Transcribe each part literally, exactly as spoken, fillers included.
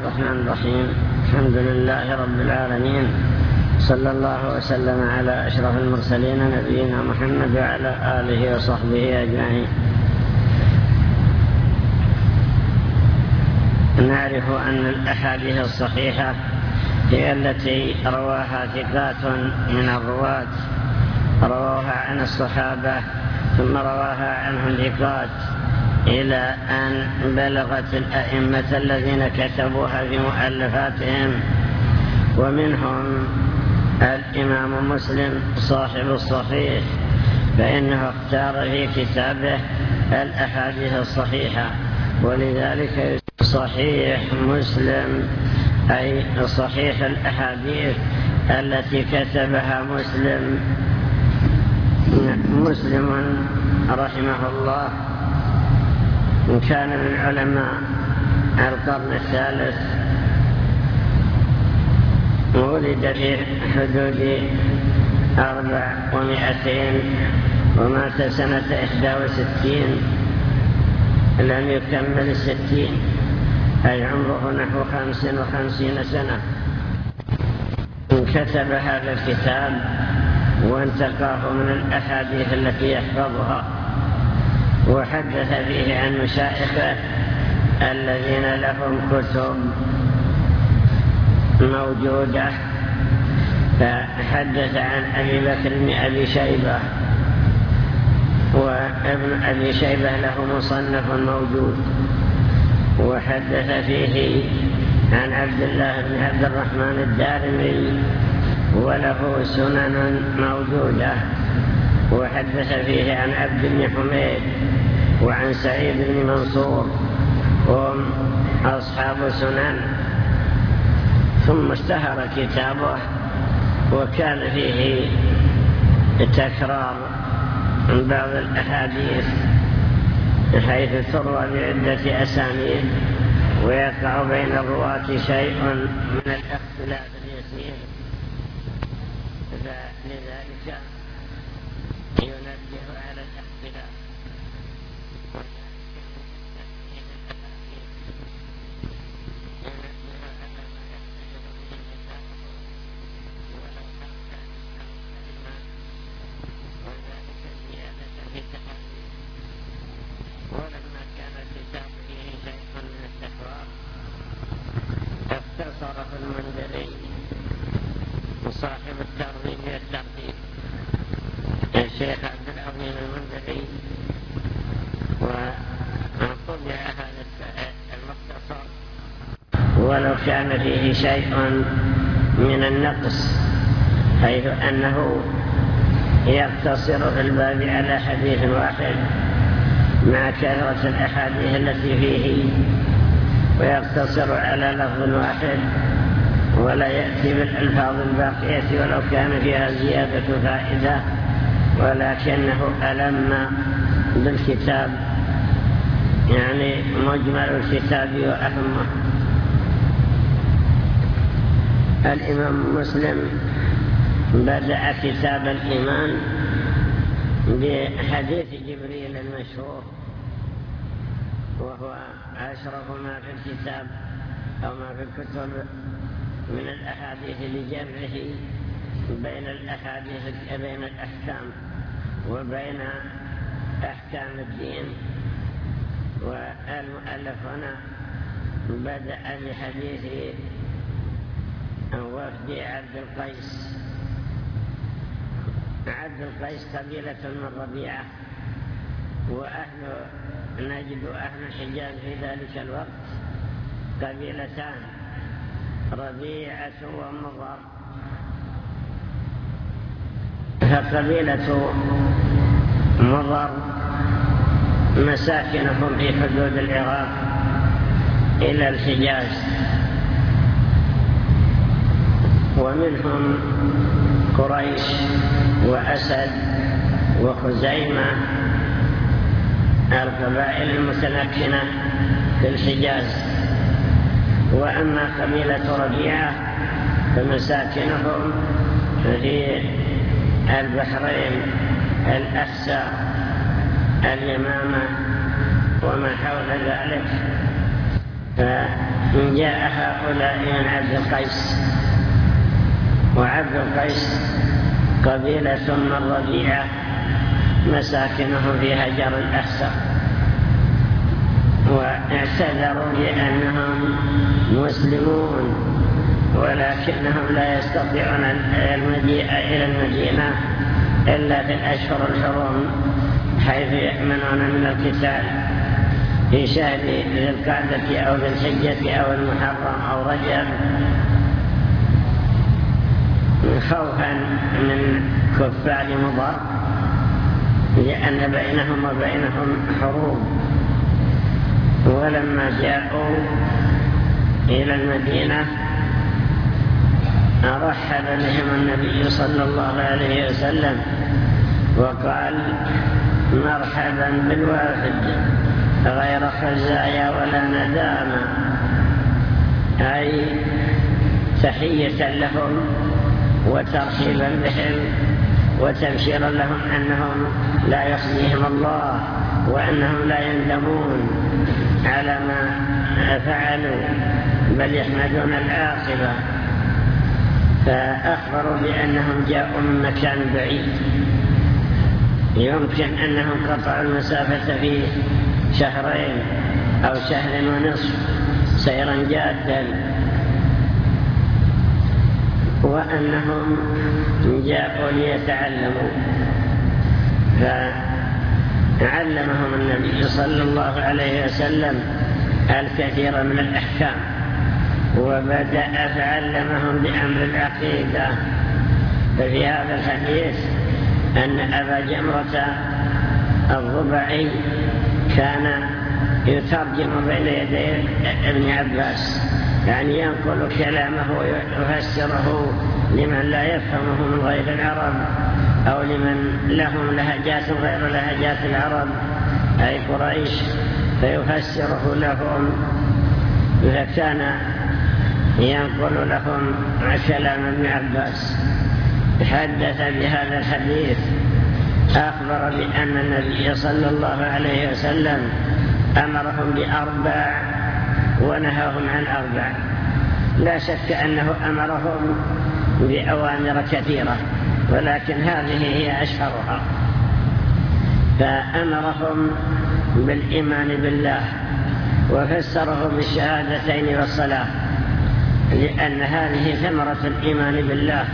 الرحمن الرحيم. الحمد لله رب العالمين، صلى الله وسلم على أشرف المرسلين نبينا محمد وعلى آله وصحبه أجمعين. نعرف أن الأحاديث الصحيحة هي التي رواها ثقات من الرواة، رواها عن الصحابة ثم رواها عنهم ثقات إلى أن بلغت الأئمة الذين كتبوها في مؤلفاتهم، ومنهم الإمام مسلم صاحب الصحيح، فإنه اختار في كتابه الأحاديث الصحيحة، ولذلك صحيح مسلم أي صحيح الأحاديث التي كتبها مسلم مسلم رحمه الله. كان من علماء القرن الثالث، ولد في حدود أربع ومئتين ومات سنة إحدى وستين، لم يكمل الستين، أي عمره نحو خمس وخمسين سنة. كتب هذا الكتاب وانتقاه من الأحاديث التي يحفظها، وحدث فيه عن مشايخه الذين لهم كتب موجودة، فحدث عن أبي بكر بن أبي شيبة، وابن أبي شيبة له مصنف موجود، وحدث فيه عن عبد الله بن عبد الرحمن الدارمي وله سنن موجودة، وحدث فيه عن عبد بن حميد وعن سعيد بن منصور، هم أصحاب سنن. ثم اشتهر كتابه وكان فيه تكرار بعض الأحاديث، حيث تروى بعدة أسانيد ويقع بين الرواة شيء من الاختلاف اليسير، فلذلك ينبه على الاختلاف. ولما كان الكتاب فيه شيء من التكرار اختصره المنذري صاحب الترغيب والترهيب، الشيخ عبد العظيم المنذري، وطبع هذا المختصر ولو كان فيه شيء من النقص، حيث أنه يقتصر في الباب على حديث واحد مع كثرة الأحاديث التي فيه، ويقتصر على لفظ واحد ولا يأتي بالألفاظ الباقية ولو كان فيها زيادة فائدة، ولكنه ألم بالكتاب، يعني مجمل الكتاب وأهمه. الإمام مسلم بدأ كتاب الإيمان بحديث جبريل المشهور، وهو أشرف ما في الكتاب أو ما في الكتب من الأحاديث لجمعه بين الأحاديث بين الأحكام وبين أحكام الدين. والمؤلف هنا بدأ بحديث وفد عبد القيس. عبد القيس قبيلة من ربيعة، وأهل نجد أهل الحجاز في ذلك الوقت قبيلتان، ربيعة ومضر. فقبيلة مضر مساكنهم في حدود العراق إلى الحجاز، ومنهم قريش وأسد وخزيمة، القبائل المتمكنة في الحجاز. وأما قبيلة ربيعة فمساكنهم في البحرين، الأحساء، اليمامة وما حول ذلك. جاء هؤلاء من عبد القيس، وعبد القيس قبيلة من ربيعة مساكنهم في هجر الأحساء، واعتذروا بأنهم مسلمون ولكنهم لا يستطيعون المجيء إلى المدينة إلا في الأشهر الحرم حيث يأمنون من القتال في شهر ذي القعدة أو ذي الحجة أو المحرم أو رجب، خوفا من كفار مضر لأن بينهم وبينهم حروب. ولما جاءوا إلى المدينة رحب بهم النبي صلى الله عليه وسلم وقال: مرحبا بالوافد غير خزايا ولا ندامة، أي تحية لهم وترحيبا بهم وتبشيرا لهم أنهم لا يخزيهم الله وأنهم لا يندمون على ما فعلوا بل يحمدون العاقبة. فأخبروا بأنهم جاءوا من مكان بعيد يمكن أنهم قطعوا المسافة في شهرين أو شهر ونصف سيرا جادا، وأنهم جاءوا ليتعلموا. فعلمهم النبي صلى الله عليه وسلم الكثير من الأحكام، وبدأ فعلمهم بأمر العقيدة. ففي هذا الحديث أن أبا جمرة الضبعي كان يترجم بين يدي ابن عباس، يعني ينقل كلامه ويفسره لمن لا يفهمه من غير العرب أو لمن لهم لهجات غير لهجات العرب أي قريش، فيفسره لهم. فكان ينقل لهم كلام ابن عباس. حدث بهذا الحديث أخبر بأن النبي صلى الله عليه وسلم أمرهم بأربع ونهاهم عن أربع. لا شك أنه أمرهم بأوامر كثيرة، ولكن هذه هي أشهرها. فأمرهم بالإيمان بالله وفسره بالشهادتين والصلاة، لأن هذه ثمرة الإيمان بالله.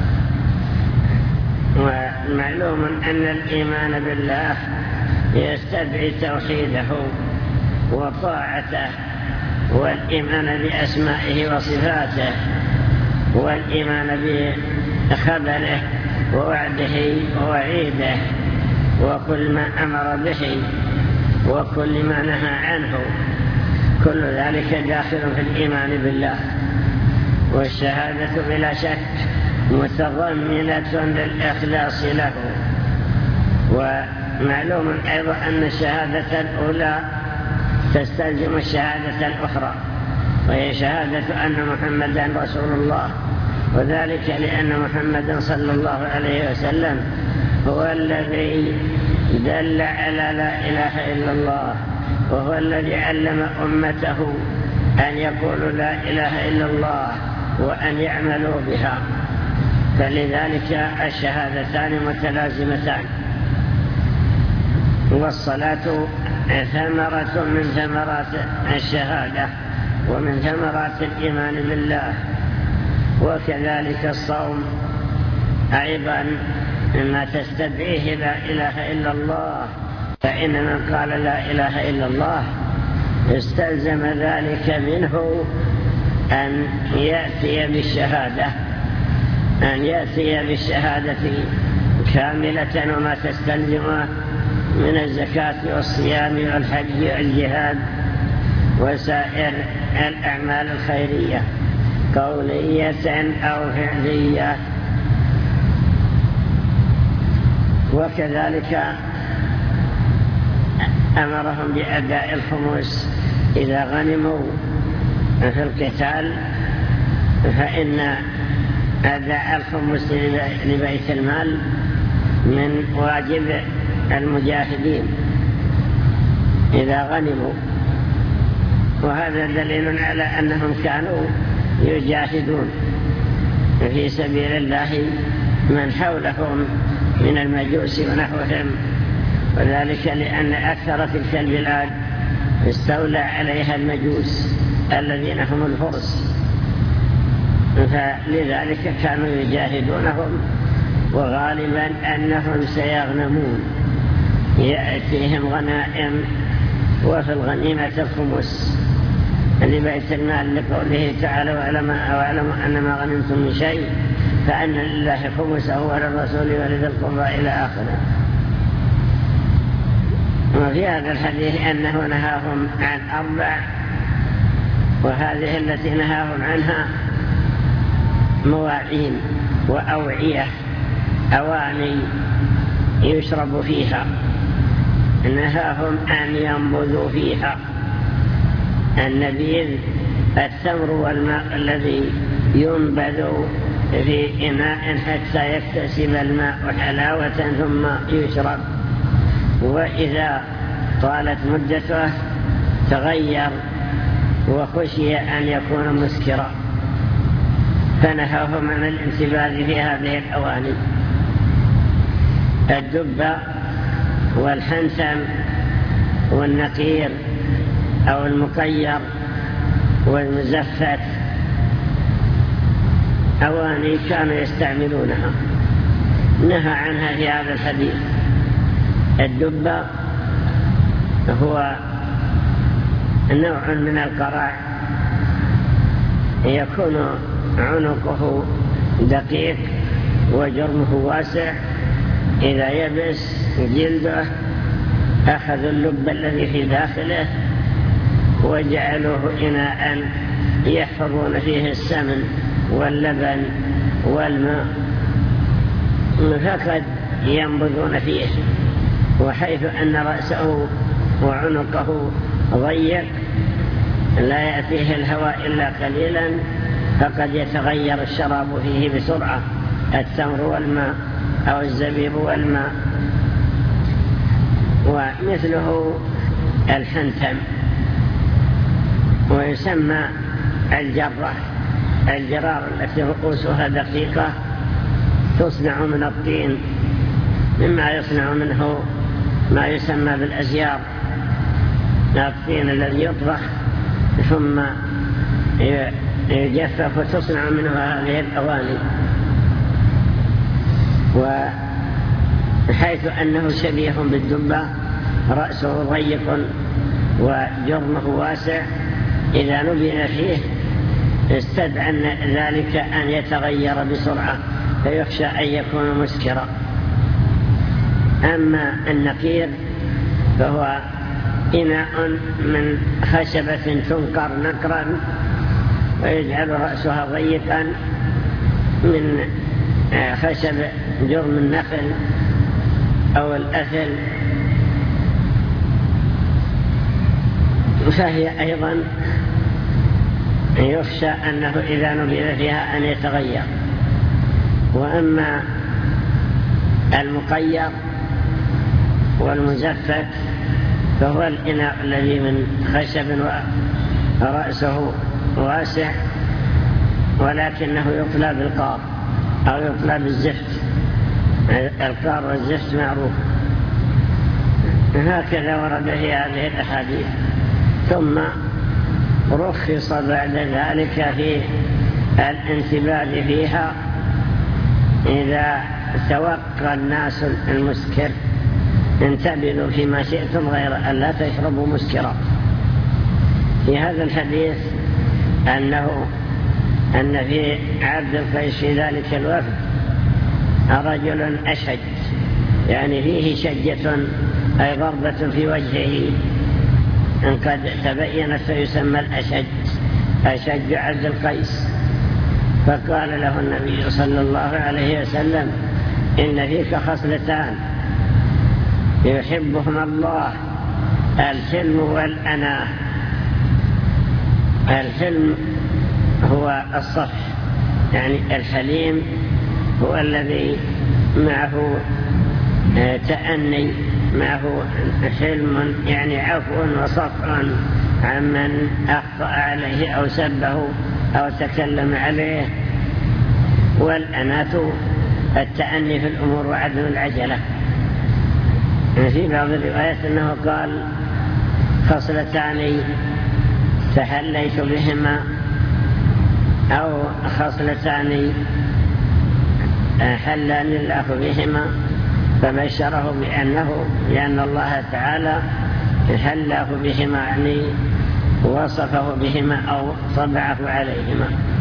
ومعلوم أن الإيمان بالله يستدعي توحيده وطاعته، والإيمان بأسمائه وصفاته، والإيمان بخبره ووعده ووعيده، وكل ما أمر به وكل ما نهى عنه، كل ذلك داخل في الإيمان بالله. والشهادة بلا شك متضمنة للإخلاص له. ومعلوم أيضا أن الشهادة الأولى تستلزم الشهادة الأخرى، وهي شهادة أن محمدا رسول الله، وذلك لأن محمدا صلى الله عليه وسلم هو الذي دل على لا إله إلا الله، وهو الذي علم أمته أن يقولوا لا إله إلا الله وأن يعملوا بها. فلذلك الشهادتان متلازمتان. والصلاة ثمرة من ثمرات الشهادة ومن ثمرات الإيمان بالله، وكذلك الصوم أيضا مما تستدعيه لا إله إلا الله. فإن من قال لا إله إلا الله استلزم ذلك منه أن يأتي بالشهادة أن يأتي بالشهادة كاملة وما تستلزمه من الزكاة والصيام والحج والجهاد وسائر الأعمال الخيرية قولية أو فعلية. وكذلك أمرهم بأداء الخمس إذا غنموا في القتال، فإن أداء الخمس لبيت المال من واجب المجاهدين إذا غنموا. وهذا دليل على أنهم كانوا يجاهدون في سبيل الله من حولهم من المجوس ونحوهم، وذلك لأن أكثر تلك البلاد استولى عليها المجوس الذين هم الفرس، فلذلك كانوا يجاهدونهم، وغالبا أنهم سيغنمون، يأتيهم غنائم، وفي الغنيمة الخمس لبيت المال لقوله تعالى واعلموا أن ما غنمتم من شيء فأن لله خمسه وللرسول ولذي القربى إلى آخره. وفي هذا الحديث أنه نهاهم عن أربع، وهذه التي نهاهم عنها مواعين وأوعية، أواني يشرب فيها، نهاهم أن ينبذوا فيها. النبيذ التمر والماء الذي ينبذ في إناء حتى يكتسب الماء حلاوة ثم يشرب، وإذا طالت مدته تغير وخشي أن يكون مسكرا، فنهاهم عن الانتباذ في هذه الأواني. الدب والحنتم والنقير أو المقير والمزفت أواني كانوا يستعملونها، نهى عنها في هذا الحديث. الدب هو نوع من القراع، يكون عنقه دقيق وجرمه واسع، إذا يبس جلده أخذوا اللب الذي في داخله وجعلوه إناء يحفظون فيه السمن واللبن والماء، فقد ينبذون فيه، وحيث أن رأسه وعنقه ضيق لا يأتيه الهواء إلا قليلا، فقد يتغير الشراب فيه بسرعة، التمر والماء أو الزبيب والماء. ومثله الحنتم، ويسمى الجرة، الجرار التي رؤوسها دقيقة تصنع من الطين، مما يصنع منه ما يسمى بالأزيار، الطين الذي يطبخ ثم يجفف وتصنع منه هذه الأواني. وحيث أنه شبيه بالدبة، رأسه ضيق وجرمه واسع، إذا نبذ فيه استدعى ذلك أن يتغير بسرعة فيخشى أن يكون مسكرا. أما النقير فهو إناء من خشبة تنقر نقرا ويجعل رأسها ضيقا من خشب جرم النخل أو الأثل، فهي أيضا يخشى أنه إذا نبذ فيها أن يتغير. وأما المقير والمزفت فهو الإناء الذي من خشب ورأسه واسع، ولكنه يطلى بالقار أو يطلى بالزفت، القار والزفت معروف. هكذا ورد في هذه الأحاديث. ثم رخص بعد ذلك في الانتباه فيها إذا توقى الناس المسكر، انتبهوا فيما شئتم غير أن لا تشربوا مسكرا. في هذا الحديث أنه أن في عبد القيس في ذلك الوفد رجل أشج، يعني فيه شجة أي ضربة في وجهه إن قد تبينت فيسمى الأشج، أشج عبد القيس. فقال له النبي صلى الله عليه وسلم: إن فيك خصلتان يحبهما الله، الحلم والأناة. الحلم هو الصفح، يعني الحليم هو الذي معه تأني، معه حلم يعني عفو وصفح عمن أخطأ عليه أو سبه أو تكلم عليه. والأناة التأني في الأمور وعدم العجلة. في بعض الروايات أنه قال خصلتان تحليت بهما أو خصلتان حلاني الله بهما، فبشره بأنه لأن الله تعالى حلاه بهما، يعني وصفه بهما أو طبعه عليهما.